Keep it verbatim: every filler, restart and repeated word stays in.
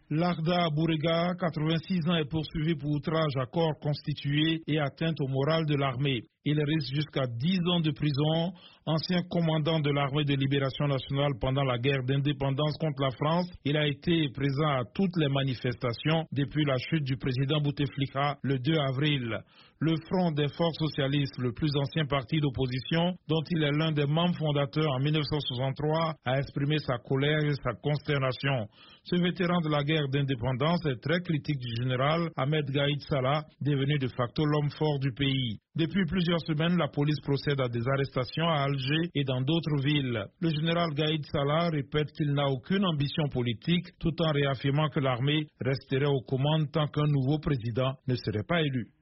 Larda Bourega, quatre-vingt-six ans, est poursuivi pour outrage à corps constitué et atteinte au moral de l'armée. Il risque jusqu'à dix ans de prison. Ancien commandant de l'armée de libération nationale pendant la guerre d'indépendance contre la France, il a été présent à toutes les manifestations depuis la chute du président Bouteflika le deux avril. Le Front des forces socialistes, le plus ancien parti d'opposition, dont il est l'un des membres fondateurs en mille neuf cent soixante-trois, a exprimé sa colère et sa consternation. Ce vétéran de la guerre d'indépendance est très critique du général Ahmed Gaïd Salah, devenu de facto l'homme fort du pays. Depuis plusieurs semaines, la police procède à des arrestations à Alger et dans d'autres villes. Le général Gaïd Salah répète qu'il n'a aucune ambition politique, tout en réaffirmant que l'armée resterait aux commandes tant qu'un nouveau président ne serait pas élu.